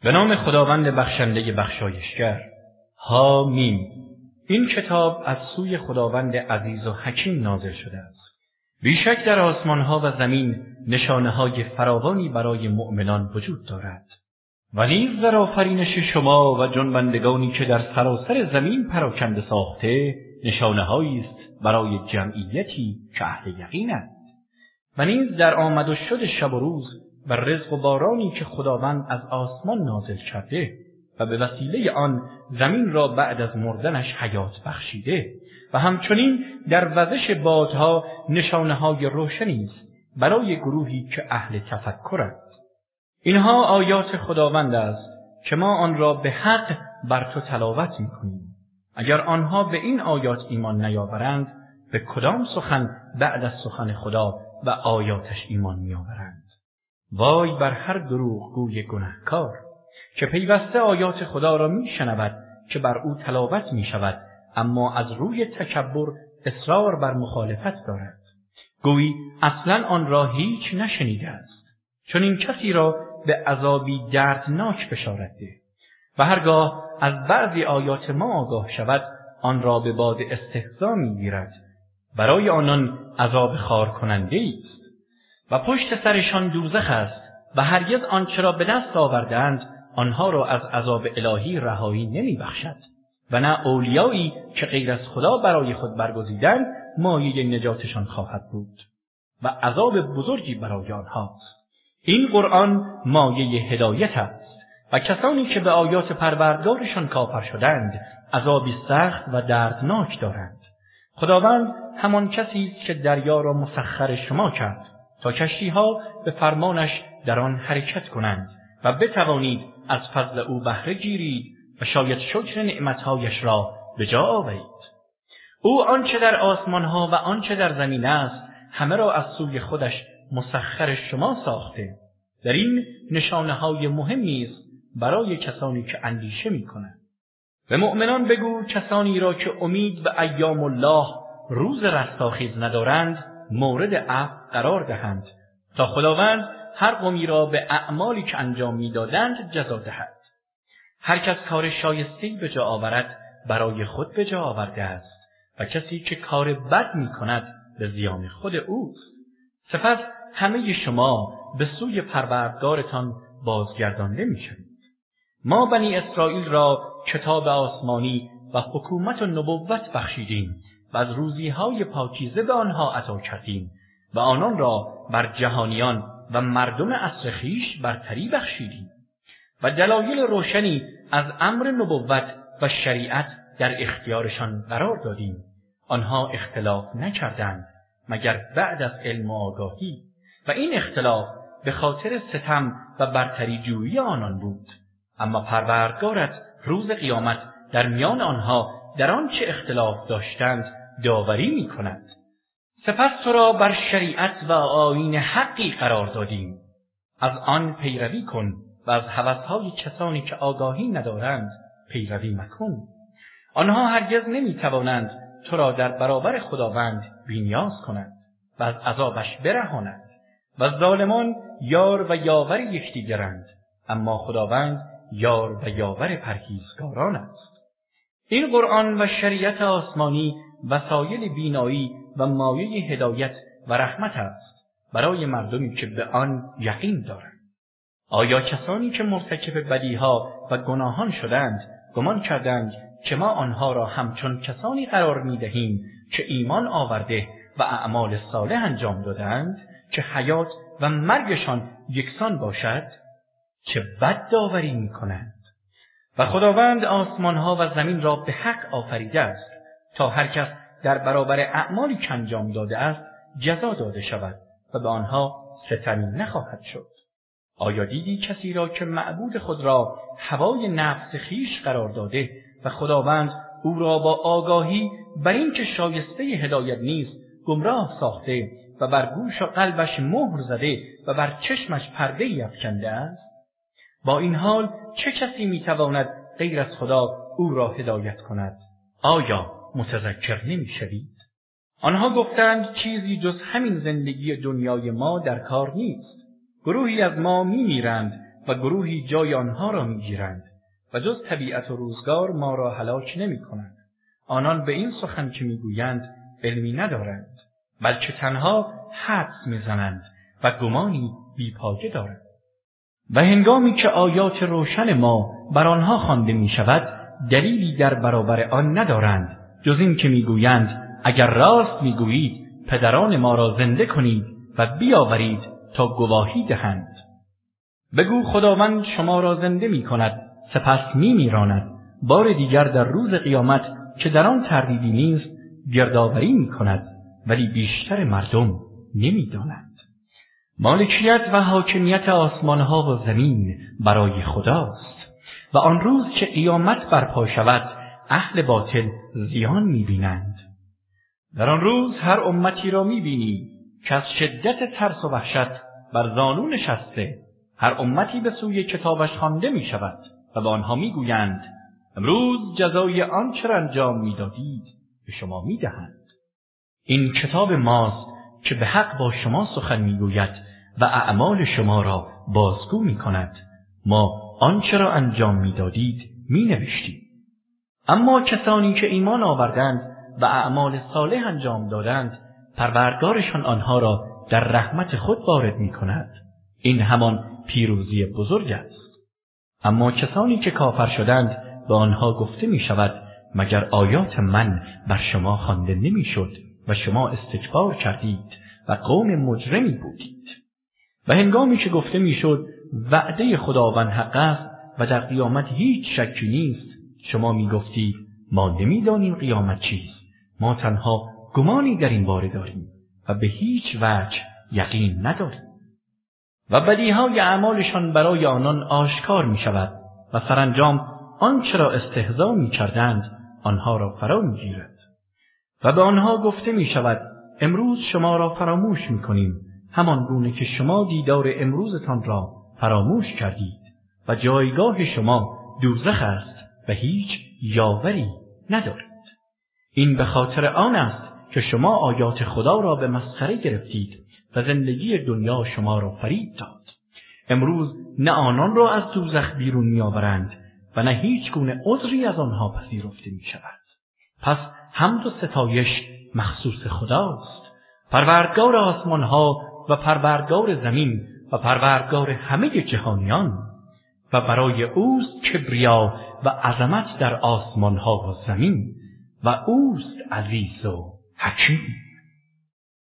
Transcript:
به نام خداوند بخشنده بخشایشگر. حامیم. این کتاب از سوی خداوند عزیز و حکیم نازل شده است. بیشک در آسمانها و زمین نشانه‌های فراوانی برای مؤمنان وجود دارد. و نیز در آفرینش شما و جنبندگانی که در سراسر زمین پراکنده ساخته نشانه‌هایی است برای جمعیتی که اهل یقین است. و نیز در آمد و شد شب و روز و رزق و بارانی که خداوند از آسمان نازل کرده و به وسیله آن زمین را بعد از مردنش حیات بخشیده و همچنین در وزش بادها نشانه‌های روشنی است برای گروهی که اهل تفکرند. اینها آیات خداوند است که ما آن را به حق بر تو تلاوت می‌کنیم. اگر آنها به این آیات ایمان نیاورند، به کدام سخن بعد از سخن خدا و آیاتش ایمان می‌آورند؟ وای بر هر دروغگوی گناهکار که پیوسته آیات خدا را میشنود که بر او تلاوت میشود، اما از روی تکبر اصرار بر مخالفت دارد. گویی اصلا آن را هیچ نشنیده است. چون این کسی را به عذابی دردناک بشارت ده و هرگاه از بعضی آیات ما آگاه شود، آن را به باد استهزا میگیرد. برای آنان عذاب خار کننده است و پشت سرشان دوزخ است و هرگز آنچه را به دست آوردند آنها را از عذاب الهی رهایی نمی بخشد و نه اولیایی که غیر از خدا برای خود برگزیدند مایه نجاتشان خواهد بود و عذاب بزرگی برای آنهاست. این قرآن مایه هدایت است و کسانی که به آیات پروردگارشان کافر شدند عذابی سخت و دردناک دارند. خداوند همان کسی است که دریا را مسخر شما کرد تا کشتی‌ها به فرمانش در آن حرکت کنند و بتوانید از فضل او بهره گیرید و شاید شکر نعمتهایش را به جا آورید. او آنچه در آسمانها و آنچه در زمین است همه را از سوی خودش مسخر شما ساخته. در این نشانه‌های مهمی است برای کسانی که اندیشه می‌کنند. به مؤمنان بگو کسانی را که امید به ایام الله روز رستاخیز ندارند مورد عفو قرار دهند تا خداوند هر قومی را به اعمالی که انجام می‌دادند جزا دهد. هر کس کار شایسته‌ای به جا آورد برای خود به جا آورده است و کسی که کار بد می‌کند به زیان خود اوست. سپس همه شما به سوی پروردگارتان بازگردانده می‌شوید. ما بنی اسرائیل را کتاب آسمانی و حکومت و نبوت بخشیدیم و از روزی‌های پاکیزه به آنها عطا کردیم و آنان را بر جهانیان و مردم عصر خویش برتری بخشیدیم و دلایل روشنی از امر نبوت و شریعت در اختیارشان قرار دادیم. آنها اختلاف نکردند مگر بعد از علم و آگاهی و این اختلاف به خاطر ستم و برتری جویی آنان بود. اما پروردگارت روز قیامت در میان آنها در آنچه اختلاف داشتند داوری می کند. سپس تو را بر شریعت و آیین حقی قرار دادیم. از آن پیروی کن و از هوس‌های کسانی که آگاهی ندارند پیروی مکن. آنها هرگز نمی توانند تو را در برابر خداوند بی‌نیاز کنند و از عذابش برهانند و ظالمان یار و یاور یکدیگرند، اما خداوند یار و یاور پرهیزگاران است. این قرآن و شریعت آسمانی وسایل بینایی و مایه هدایت و رحمت است برای مردمی که به آن یقین دارند. آیا کسانی که مرتکب بدیها و گناهان شدند گمان کردند که ما آنها را همچون کسانی قرار می‌دهیم که ایمان آورده و اعمال صالح انجام دادند که حیات و مرگشان یکسان باشد؟ چه بد داوری می‌کنند. و خداوند آسمانها و زمین را به حق آفریده است تا هر کس در برابر اعمالی که انجام داده است جزا داده شود و به آنها ستمی نخواهد شد. آیا دیدی کسی را که معبود خود را هوای نفس خویش قرار داده و خداوند او را با آگاهی بر این که شایسته هدایت نیست گمراه ساخته و بر گوش و قلبش مهر زده و بر چشمش پرده افکنده است؟ با این حال چه کسی میتواند غیر از خدا او را هدایت کند؟ آیا متذکر نمیشوید؟ آنها گفتند چیزی جز همین زندگی دنیای ما در کار نیست. گروهی از ما میمیرند و گروهی جای آنها را میگیرند و جز طبیعت و روزگار ما را هلاک نمی‌کنند. آنان به این سخن که میگویند علمی ندارند، بلکه تنها حدس میزنند و گمانی بی‌پایه دارند. و هنگامی که آیات روشن ما بر آنها خوانده می‌شود، دلیلی در برابر آن ندارند جز این که میگویند اگر راست میگویید پدران ما را زنده کنید و بیاورید تا گواهی دهند. بگو خداوند شما را زنده می‌کند، سپس می‌میراند. بار دیگر در روز قیامت که در آن تردیدی نیست گردآوری می‌کند، ولی بیشتر مردم نمی‌دانند. مالکیت و حاکمیت آسمان‌ها و زمین برای خداست و آن روز که قیامت برپا شود اهل باطل زیان می‌بینند. در آن روز هر امتی را می‌بینی که از شدت ترس و وحشت بر زانو نشسته. هر امتی به سوی کتابش خوانده می‌شود و به آنها می‌گویند امروز جزای آنچه را انجام می‌دادید به شما می‌دهند. این کتاب ماست که به حق با شما سخن می‌گوید و اعمال شما را بازگو می‌کند. ما آنچه را انجام می‌دادید می‌نوشتیم. اما کسانی که ایمان آوردند و اعمال صالح انجام دادند، پروردگارشان آنها را در رحمت خود وارد می‌کند. این همان پیروزی بزرگ است. اما کسانی که کافر شدند به آنها گفته می‌شود مگر آیات من بر شما خوانده نمی‌شد و شما استکبار کردید و قوم مجرمی بودید. و هنگامی که گفته می‌شد وعده خداوند حق است و در قیامت هیچ شکی نیست، شما می‌گفتید ما نمی‌دانیم قیامت چیست، ما تنها گمانی در این باره داریم و به هیچ وجه یقین نداریم. و بدیهای اعمالشان برای آنان آشکار می‌شود و سرانجام آنچه را استهزا می‌کردند آنها را فرا می‌گیرد. و به آنها گفته می‌شود امروز شما را فراموش می‌کنیم، همان گونه که شما دیدار امروزتان را فراموش کردید و جایگاه شما دوزخ است و هیچ یاوری ندارید. این به خاطر آن است که شما آیات خدا را به مسخره گرفتید و زندگی دنیا شما را فریب داد. امروز نه آنان را از دوزخ بیرون می‌آورند و نه هیچ گونه عذری از آنها پذیرفته می‌شود. پس حمد و ستایش مخصوص خداست، پروردگار آسمان‌ها و پروردگار زمین و پروردگار همه جهانیان، و برای اوست کبریا و عظمت در آسمان‌ها و زمین و اوست عزیز و حکیم.